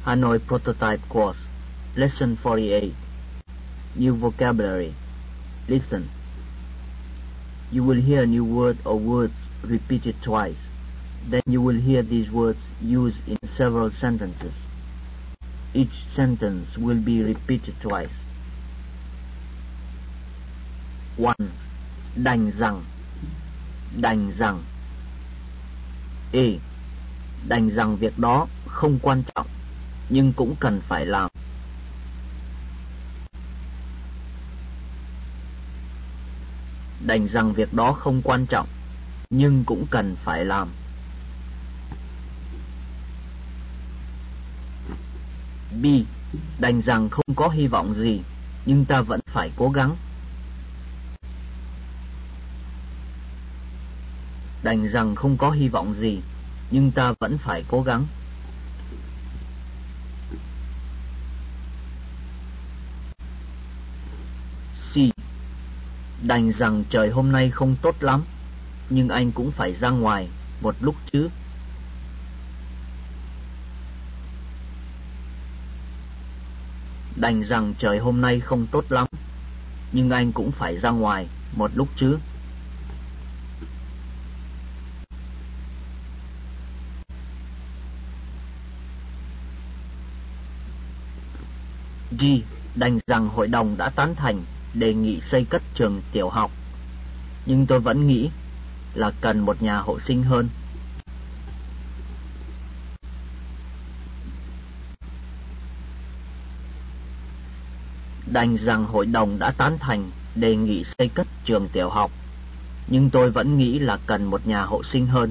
Hanoi Prototype Course, Lesson 48. New vocabulary. Listen. You will hear a new word or words repeated twice. Then you will hear these words used in several sentences. Each sentence will be repeated twice. 1. Đành rằng. Đành rằng. A. Đành rằng việc đó không quan trọng, nhưng cũng cần phải làm. Đành rằng việc đó không quan trọng, nhưng cũng cần phải làm. B. Đành rằng không có hy vọng gì, nhưng ta vẫn phải cố gắng. Đành rằng không có hy vọng gì, nhưng ta vẫn phải cố gắng. C. Đành rằng trời hôm nay không tốt lắm, nhưng anh cũng phải ra ngoài một lúc chứ. Đành rằng trời hôm nay không tốt lắm, nhưng anh cũng phải ra ngoài một lúc chứ. G. Đành rằng hội đồng đã tán thành đề nghị xây cất trường tiểu học, nhưng tôi vẫn nghĩ là cần một nhà hộ sinh hơn. Đành rằng hội đồng đã tán thành đề nghị xây cất trường tiểu học, nhưng tôi vẫn nghĩ là cần một nhà hộ sinh hơn.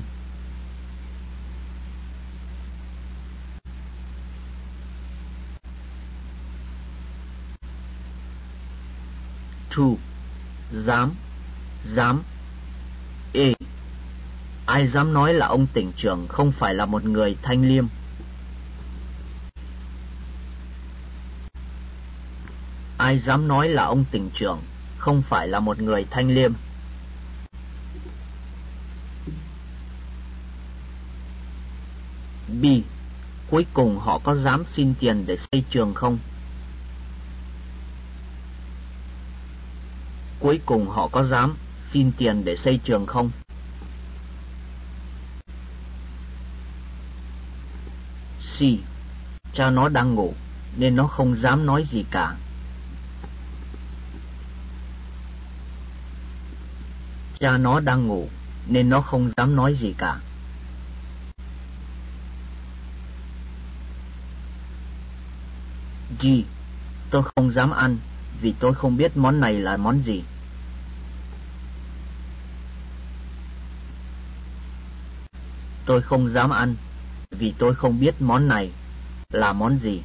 Two. Dám. Dám. A. Ai dám nói là ông tỉnh trưởng không phải là một người thanh liêm? Ai dám nói là ông tỉnh trưởng không phải là một người thanh liêm? B. Cuối cùng họ có dám xin tiền để xây trường không? Cuối cùng họ có dám xin tiền để xây trường không? C. Cha nó đang ngủ nên nó không dám nói gì cả. Cha nó đang ngủ nên nó không dám nói gì cả. G. Tôi không dám ăn vì tôi không biết món này là món gì. Tôi không dám ăn vì tôi không biết món này là món gì.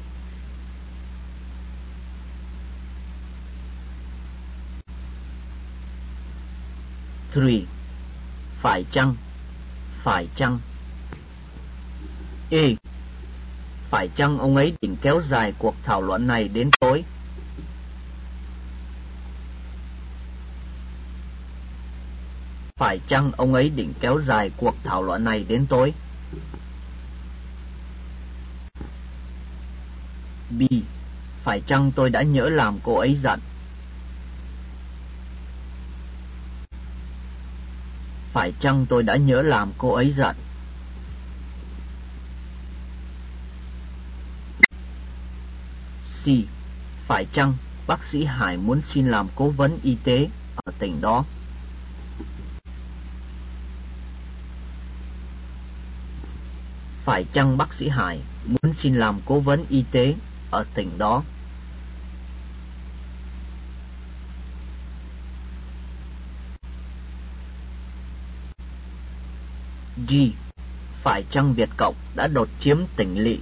Three. Phải chăng. Phải chăng. A. Phải chăng ông ấy định kéo dài cuộc thảo luận này đến tối? Phải chăng ông ấy định kéo dài cuộc thảo luận này đến tối? B. Phải chăng tôi đã nhỡ làm cô ấy giận? Phải chăng tôi đã nhỡ làm cô ấy giận? C. Phải chăng bác sĩ Hải muốn xin làm cố vấn y tế ở tỉnh đó? Phải chăng bác sĩ Hải muốn xin làm cố vấn y tế ở tỉnh đó? G. Phải chăng Việt Cộng đã đột chiếm tỉnh lỵ?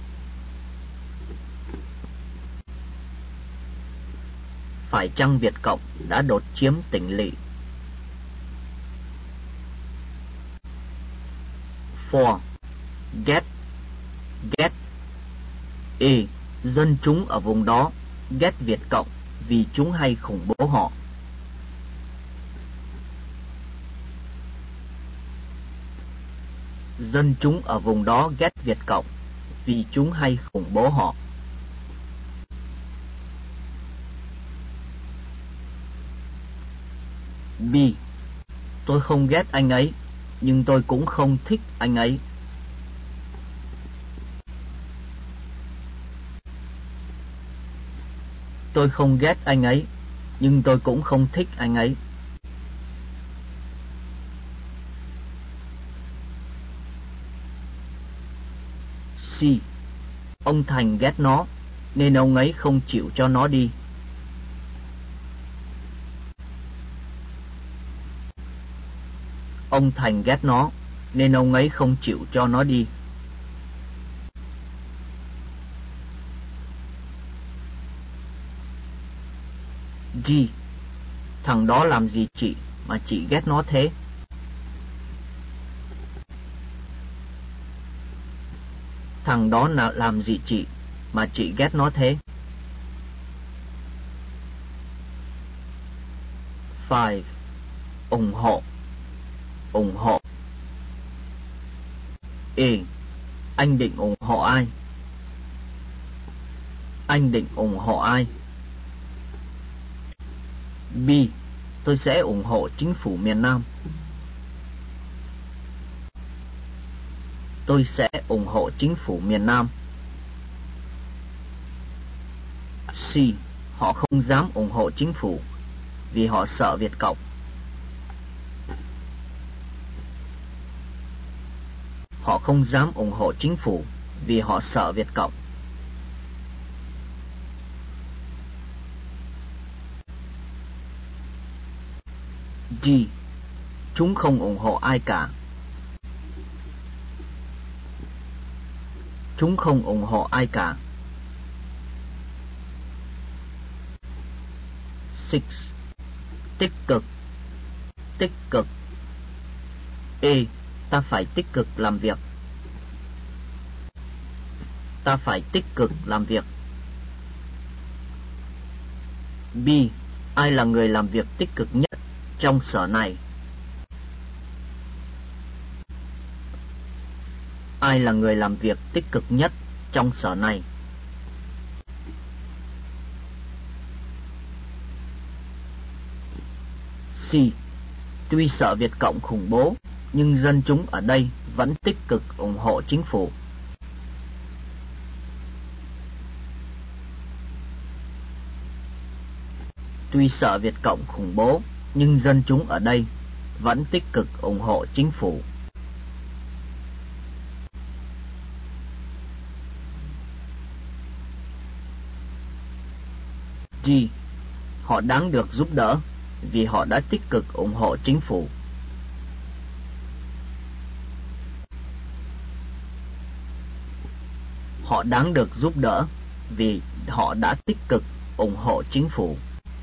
Phải chăng Việt Cộng đã đột chiếm tỉnh lỵ? 4. Ghét. Ghét. A. Dân chúng ở vùng đó ghét Việt Cộng vì chúng hay khủng bố họ. Dân chúng ở vùng đó ghét Việt Cộng vì chúng hay khủng bố họ. B. Tôi không ghét anh ấy, nhưng tôi cũng không thích anh ấy. Tôi không ghét anh ấy, nhưng tôi cũng không thích anh ấy. C. Ông Thành ghét nó, nên ông ấy không chịu cho nó đi. Ông Thành ghét nó, nên ông ấy không chịu cho nó đi. G. Thằng đó làm gì chị mà chị ghét nó thế? Thằng đó làm gì chị mà chị ghét nó thế? 5. Ủng hộ. Ủng hộ. E. Anh định ủng hộ ai? Anh định ủng hộ ai? B. Tôi sẽ ủng hộ chính phủ miền Nam. Tôi sẽ ủng hộ chính phủ miền Nam. C. Họ không dám ủng hộ chính phủ vì họ sợ Việt Cộng. Họ không dám ủng hộ chính phủ vì họ sợ Việt Cộng. D. Chúng không ủng hộ ai cả. Chúng không ủng hộ ai cả. 6. Tích cực. Tích cực. E. Ta phải tích cực làm việc. Ta phải tích cực làm việc. B. Ai là người làm việc tích cực nhất trong sở này? Ai là người làm việc tích cực nhất trong sở này? C. Tuy sợ Việt Cộng khủng bố, nhưng dân chúng ở đây vẫn tích cực ủng hộ chính phủ. Tuy sợ Việt Cộng khủng bố, nhưng dân chúng ở đây vẫn tích cực ủng hộ chính phủ. G. Họ đáng được giúp đỡ vì họ đã tích cực ủng hộ chính phủ. Họ đáng được giúp đỡ vì họ đã tích cực ủng hộ chính phủ.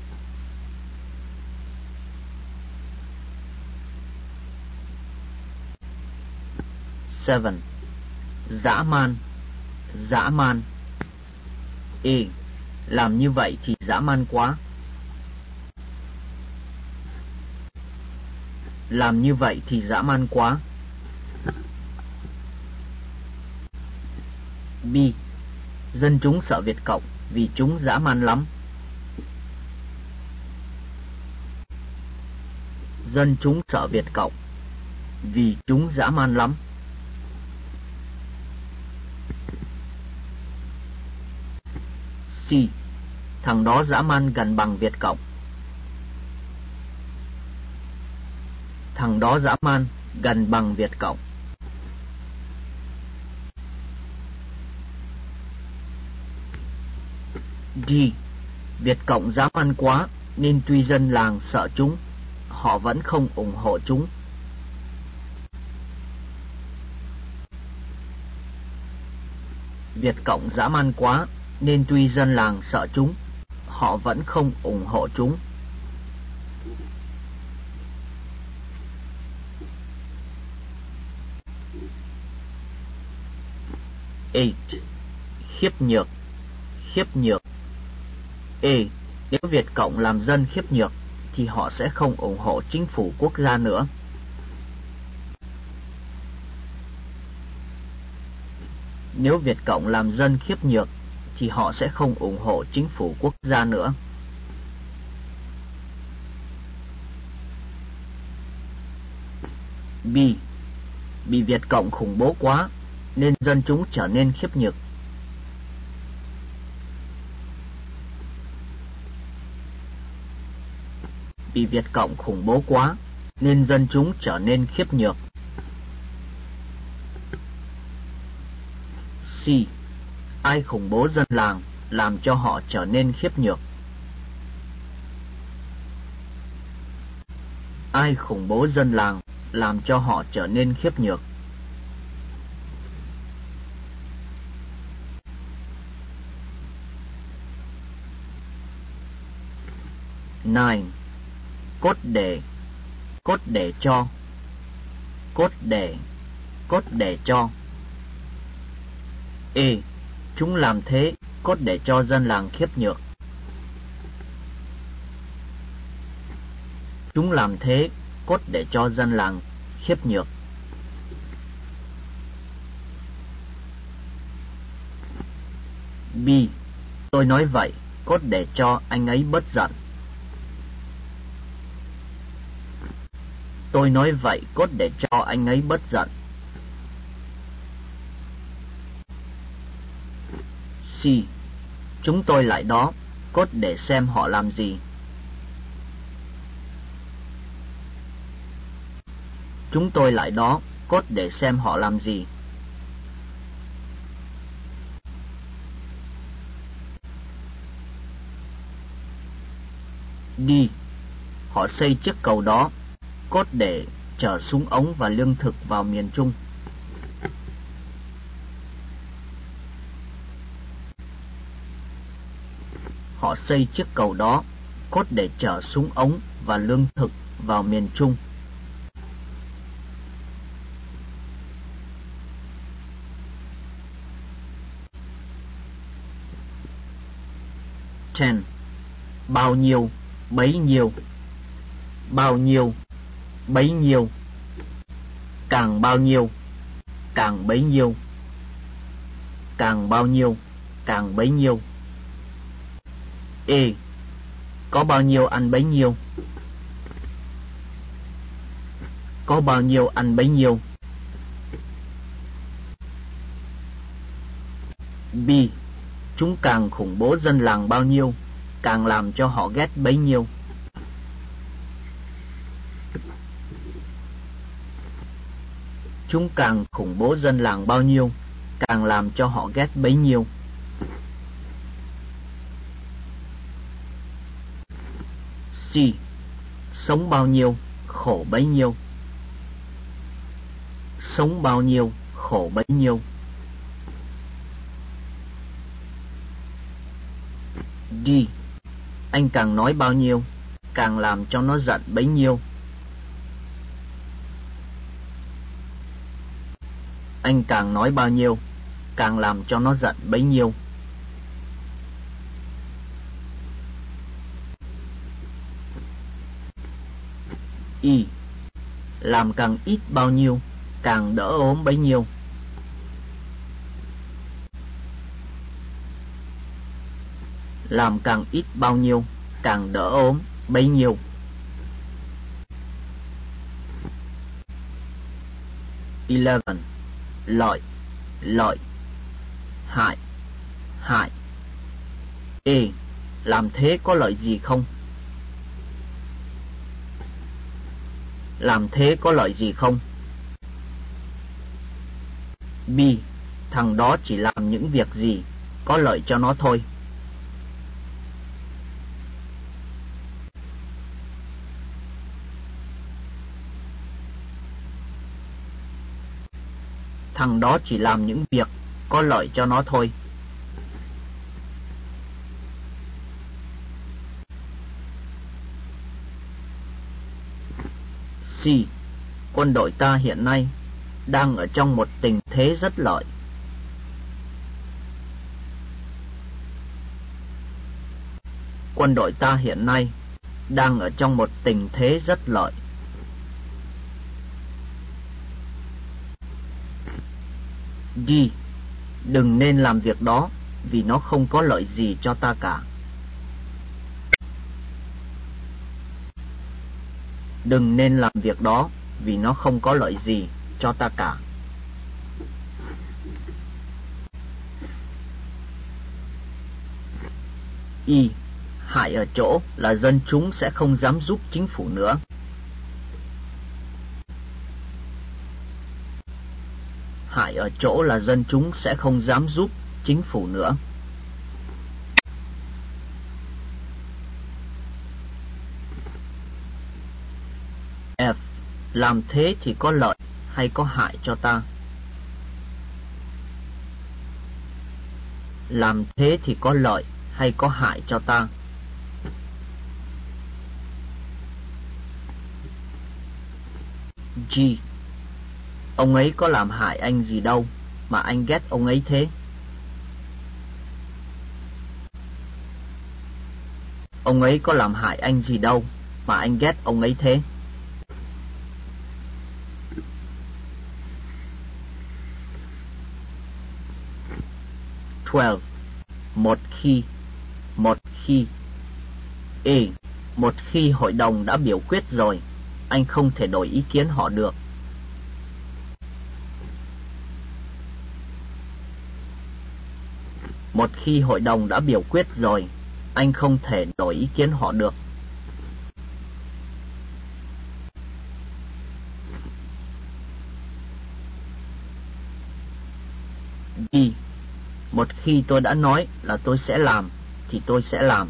Seven. Dã man. Dã man. E. Làm như vậy thì dã man quá. Làm như vậy thì dã man quá. B. Dân chúng sợ Việt Cộng vì chúng dã man lắm. Dân chúng sợ Việt Cộng vì chúng dã man lắm. C. Thằng đó dã man gần bằng Việt Cộng. Thằng đó dã man gần bằng Việt Cộng. D. Việt Cộng dã man quá nên tuy dân làng sợ chúng, họ vẫn không ủng hộ chúng. Việt Cộng dã man quá nên tuy dân làng sợ chúng, họ vẫn không ủng hộ chúng. 8. Khiếp nhược. Khiếp nhược. E. Nếu Việt Cộng làm dân khiếp nhược thì họ sẽ không ủng hộ chính phủ quốc gia nữa. Nếu Việt Cộng làm dân khiếp nhược thì họ sẽ không ủng hộ chính phủ quốc gia nữa. B. Bị Việt Cộng khủng bố quá nên dân chúng trở nên khiếp nhược. Bị Việt Cộng khủng bố quá nên dân chúng trở nên khiếp nhược. C. Ai khủng bố dân làng làm cho họ trở nên khiếp nhược. Ai khủng bố dân làng làm cho họ trở nên khiếp nhược. Nine. Cốt để. Cốt để cho. Cốt để cho. E. Chúng làm thế cốt để cho dân làng khiếp nhược. Chúng làm thế cốt để cho dân làng khiếp nhược. B. Tôi nói vậy cốt để cho anh ấy bớt giận. Tôi nói vậy cốt để cho anh ấy bớt giận. C. Chúng tôi lại đó cốt để xem họ làm gì. Chúng tôi lại đó cốt để xem họ làm gì. D. Họ xây chiếc cầu đó cốt để chở súng ống và lương thực vào miền Trung. Họ xây chiếc cầu đó cốt để chở súng ống và lương thực vào miền Trung. Ten. Bao nhiêu, bấy nhiêu. Bao nhiêu, bấy nhiêu. Càng bao nhiêu, càng bấy nhiêu. Càng bao nhiêu, càng bấy nhiêu. E. Có bao nhiêu ăn bấy nhiêu. Có bao nhiêu ăn bấy nhiêu. B. Chúng càng khủng bố dân làng bao nhiêu, càng làm cho họ ghét bấy nhiêu. Chúng càng khủng bố dân làng bao nhiêu, càng làm cho họ ghét bấy nhiêu. C. Sống bao nhiêu, khổ bấy nhiêu. Sống bao nhiêu, khổ bấy nhiêu. D. Anh càng nói bao nhiêu, càng làm cho nó giận bấy nhiêu. Anh càng nói bao nhiêu, càng làm cho nó giận bấy nhiêu. E. Làm càng ít bao nhiêu, càng đỡ ốm bấy nhiêu. Làm càng ít bao nhiêu, càng đỡ ốm bấy nhiêu. Eleven. Lợi, hại. E. Làm thế có lợi gì không? Làm thế có lợi gì không? B. Thằng đó chỉ làm những việc gì có lợi cho nó thôi. Thằng đó chỉ làm những việc có lợi cho nó thôi. C. Quân đội ta hiện nay đang ở trong một tình thế rất lợi. Quân đội ta hiện nay đang ở trong một tình thế rất lợi. D. Đừng nên làm việc đó, vì nó không có lợi gì cho ta cả. Đừng nên làm việc đó, vì nó không có lợi gì cho ta cả. Y. Hại ở chỗ là dân chúng sẽ không dám giúp chính phủ nữa. Hại ở chỗ là dân chúng sẽ không dám giúp chính phủ nữa. F. Làm thế thì có lợi hay có hại cho ta? Làm thế thì có lợi hay có hại cho ta? G. Ông ấy có làm hại anh gì đâu mà anh ghét ông ấy thế? Ông ấy có làm hại anh gì đâu mà anh ghét ông ấy thế? Một khi. A. Một khi hội đồng đã biểu quyết rồi, anh không thể đổi ý kiến họ được. Một khi hội đồng đã biểu quyết rồi, anh không thể đổi ý kiến họ được. B. Một khi tôi đã nói là tôi sẽ làm, thì tôi sẽ làm.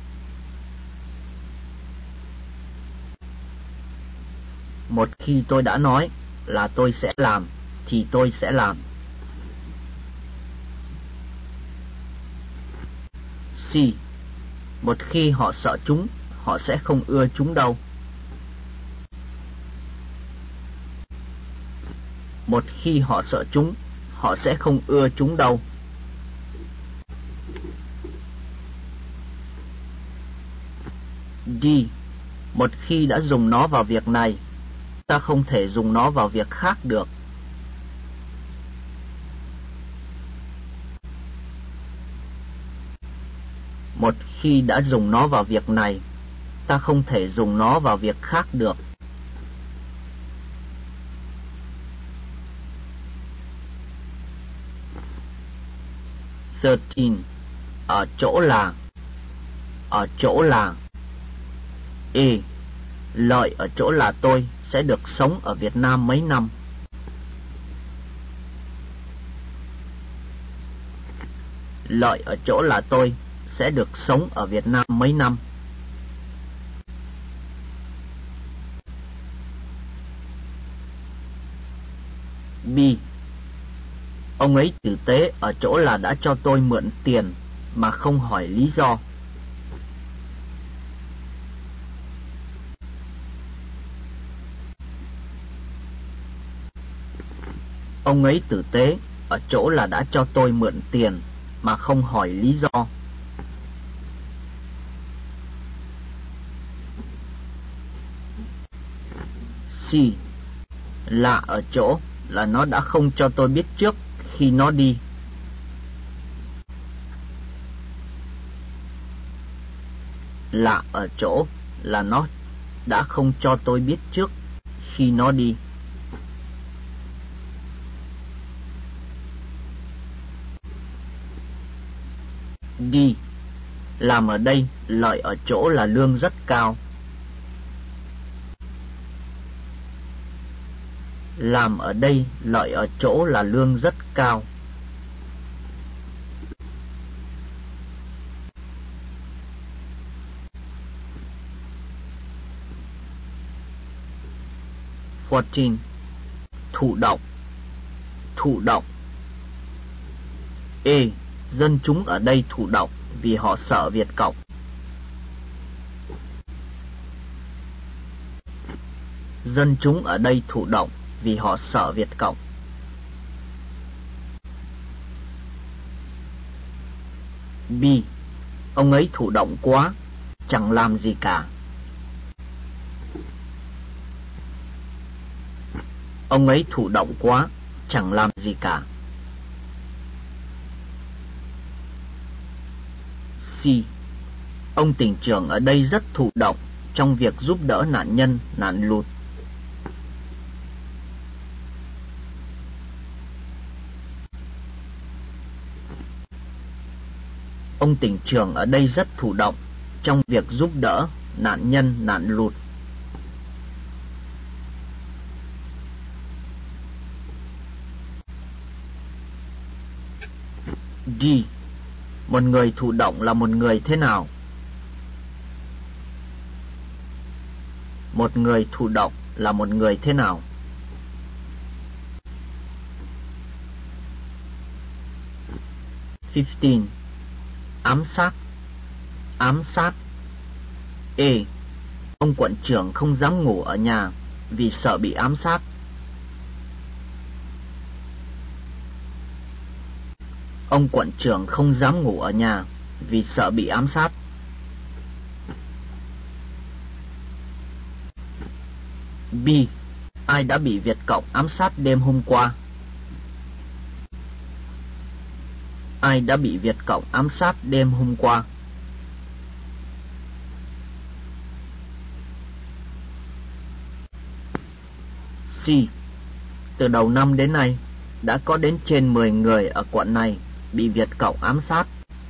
Một khi tôi đã nói là tôi sẽ làm, thì tôi sẽ làm. C. Một khi họ sợ chúng, họ sẽ không ưa chúng đâu. Một khi họ sợ chúng, họ sẽ không ưa chúng đâu. D. Một khi đã dùng nó vào việc này, ta không thể dùng nó vào việc khác được. Một khi đã dùng nó vào việc này, ta không thể dùng nó vào việc khác được. Ở chỗ là. A. Lợi ở chỗ là tôi sẽ được sống ở Việt Nam mấy năm. Lợi ở chỗ là tôi sẽ được sống ở Việt Nam mấy năm. B. Ông ấy tử tế ở chỗ là đã cho tôi mượn tiền mà không hỏi lý do. Ông ấy tử tế ở chỗ là đã cho tôi mượn tiền mà không hỏi lý do. C. Lạ ở chỗ là nó đã không cho tôi biết trước khi nó đi. Lạ ở chỗ là nó đã không cho tôi biết trước khi nó đi. D. Làm ở đây lợi ở chỗ là lương rất cao. Làm ở đây lợi ở chỗ là lương rất cao. Thụ động. A. Dân chúng ở đây thụ động vì họ sợ Việt Cộng. Dân chúng ở đây thụ động vì họ sợ Việt Cộng. B. Ông ấy thụ động quá, chẳng làm gì cả. Ông ấy thụ động quá, chẳng làm gì cả. C. Ông tỉnh trưởng ở đây rất thụ động trong việc giúp đỡ nạn nhân nạn lụt. Ông tỉnh trưởng ở đây rất thụ động trong việc giúp đỡ nạn nhân nạn lụt. D. Một người thụ động là một người thế nào? Một người thụ động là một người thế nào? Fifteen. Ám sát. Ám sát. A. Ông quận trưởng không dám ngủ ở nhà vì sợ bị ám sát. Ông quận trưởng không dám ngủ ở nhà vì sợ bị ám sát. B. Ai đã bị Việt Cộng ám sát đêm hôm qua? Ai đã bị Việt Cộng ám sát đêm hôm qua? C. Từ đầu năm đến nay, đã có đến trên 10 người ở quận này bị Việt Cộng ám sát.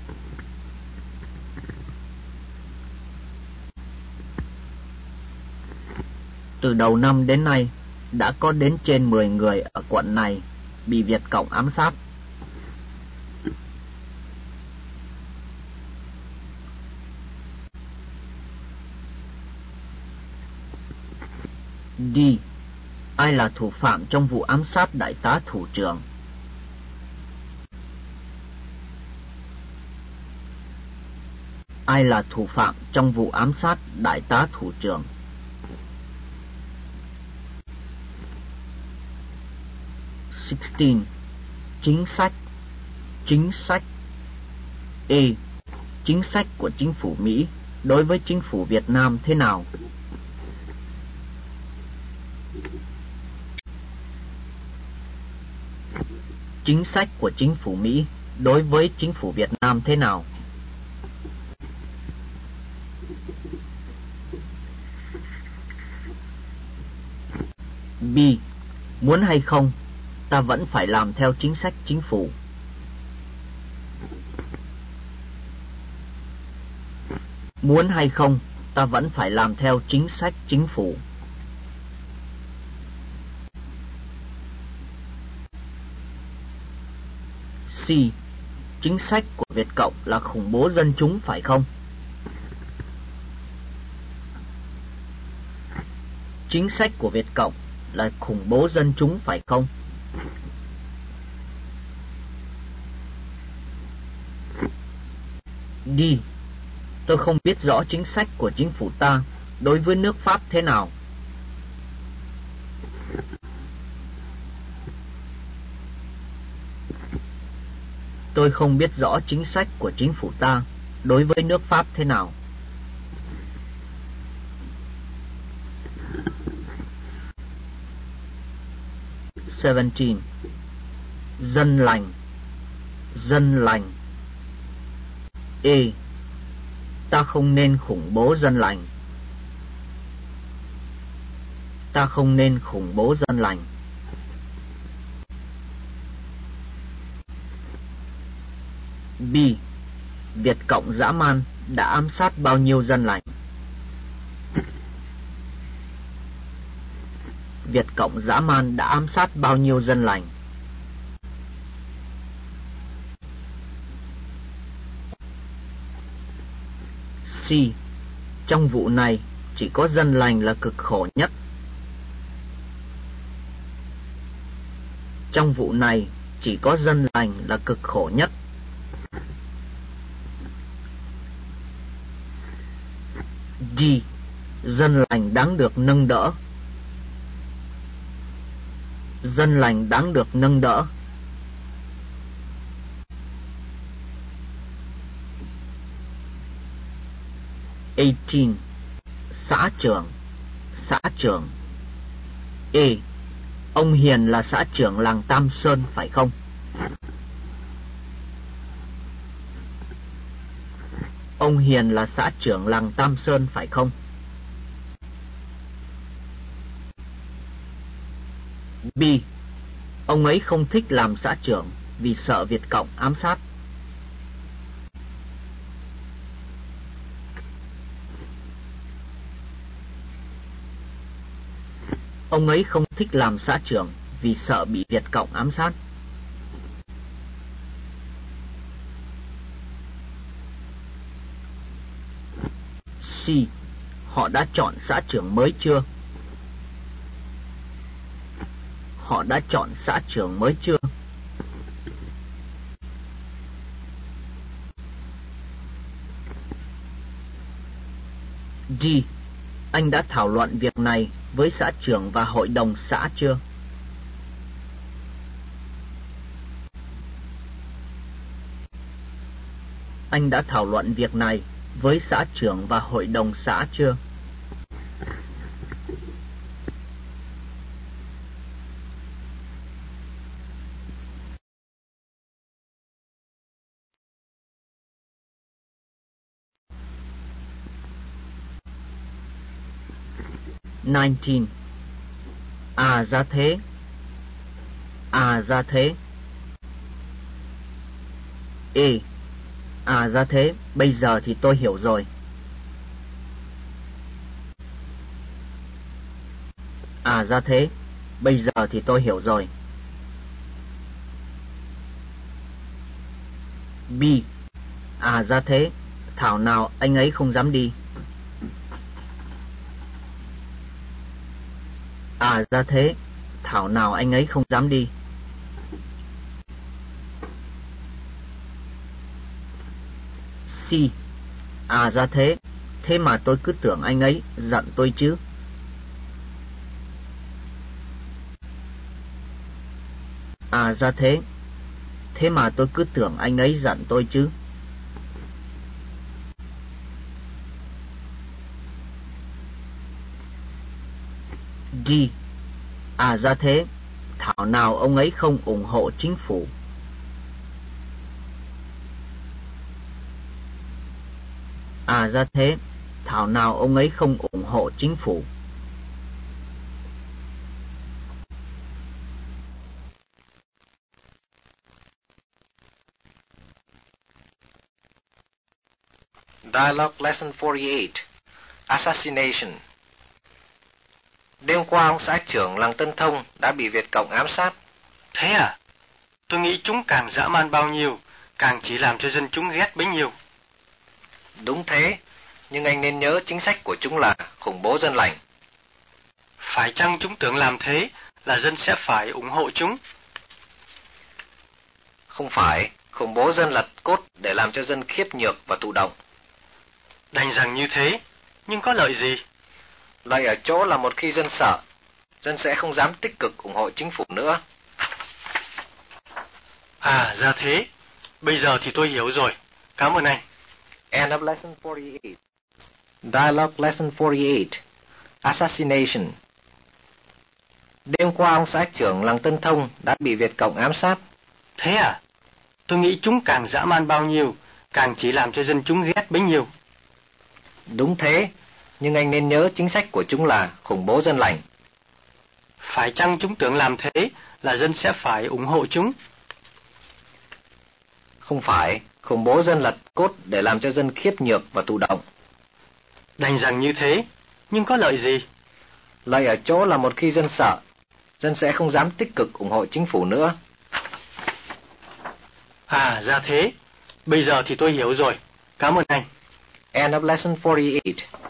Từ đầu năm đến nay, đã có đến trên 10 người ở quận này bị Việt Cộng ám sát. D. Ai là thủ phạm trong vụ ám sát đại tá thủ trưởng? Ai là thủ phạm trong vụ ám sát đại tá thủ trưởng? Sixteen. Chính sách. Chính sách. A. Chính sách của chính phủ Mỹ đối với chính phủ Việt Nam thế nào? Chính sách của chính phủ Mỹ đối với chính phủ Việt Nam thế nào? B. Muốn hay không, ta vẫn phải làm theo chính sách chính phủ. Muốn hay không, ta vẫn phải làm theo chính sách chính phủ. C. Chính sách của Việt Cộng là khủng bố dân chúng phải không? Chính sách của Việt Cộng là khủng bố dân chúng phải không? D. Tôi không biết rõ chính sách của chính phủ ta đối với nước Pháp thế nào. Tôi không biết rõ chính sách của chính phủ ta đối với nước Pháp thế nào. Seventeen. Dân lành. Dân lành. A. Ta không nên khủng bố dân lành. Ta không nên khủng bố dân lành. B. Việt Cộng dã man đã ám sát bao nhiêu dân lành? Việt Cộng dã man đã ám sát bao nhiêu dân lành? C. Trong vụ này chỉ có dân lành là cực khổ nhất. Trong vụ này chỉ có dân lành là cực khổ nhất. D. Dân lành đáng được nâng đỡ. Dân lành đáng được nâng đỡ. Eighteen. Xã trưởng. Xã trưởng. A. Ông Hiền là xã trưởng làng Tam Sơn phải không? Ông Hiền là xã trưởng làng Tam Sơn phải không? B. Ông ấy không thích làm xã trưởng vì sợ Việt Cộng ám sát. Ông ấy không thích làm xã trưởng vì sợ bị Việt Cộng ám sát. C. Họ đã chọn xã trưởng mới chưa? Họ đã chọn xã trưởng mới chưa? D. Anh đã thảo luận việc này với xã trưởng và hội đồng xã chưa? Anh đã thảo luận việc này với xã trưởng và hội đồng xã chưa? Nineteen. À ra thế. À ra thế. E. À ra thế, bây giờ thì tôi hiểu rồi. À ra thế, bây giờ thì tôi hiểu rồi. B. À ra thế, thảo nào anh ấy không dám đi. À ra thế, thảo nào anh ấy không dám đi. C. À ra thế, thế mà tôi cứ tưởng anh ấy giận tôi chứ. À ra thế, thế mà tôi cứ tưởng anh ấy giận tôi chứ. D. À ra thế, thảo nào ông ấy không ủng hộ chính phủ. À ra thế, thảo nào ông ấy không ủng hộ chính phủ. Dialogue Lesson 48. Assassination. Đêm qua ông xã trưởng làng Tân Thông đã bị Việt Cộng ám sát. Thế à? Tôi nghĩ chúng càng dã man bao nhiêu, càng chỉ làm cho dân chúng ghét bấy nhiêu. Đúng thế, nhưng anh nên nhớ chính sách của chúng là khủng bố dân lành. Phải chăng chúng tưởng làm thế là dân sẽ phải ủng hộ chúng? Không phải, khủng bố dân là cốt để làm cho dân khiếp nhược và thụ động. Đành rằng như thế, nhưng có lợi gì? Lợi ở chỗ là một khi dân sợ, dân sẽ không dám tích cực ủng hộ chính phủ nữa. À ra thế, bây giờ thì tôi hiểu rồi. Cảm ơn anh. End of Lesson 48. Dialogue Lesson 48. Assassination. Đêm qua ông xã trưởng làng Tân Thông đã bị Việt Cộng ám sát. Thế à? Tôi nghĩ chúng càng dã man bao nhiêu, càng chỉ làm cho dân chúng ghét bấy nhiêu. Đúng thế, nhưng anh nên nhớ chính sách của chúng là khủng bố dân lành. Phải chăng chúng tưởng làm thế là dân sẽ phải ủng hộ chúng? Không phải, khủng bố dân là cốt để làm cho dân khiếp nhược và thụ động. Đành rằng như thế, nhưng có lợi gì? Lợi ở chỗ là một khi dân sợ, dân sẽ không dám tích cực ủng hộ chính phủ nữa. À ra thế, bây giờ thì tôi hiểu rồi. Cảm ơn anh. End of Lesson 48.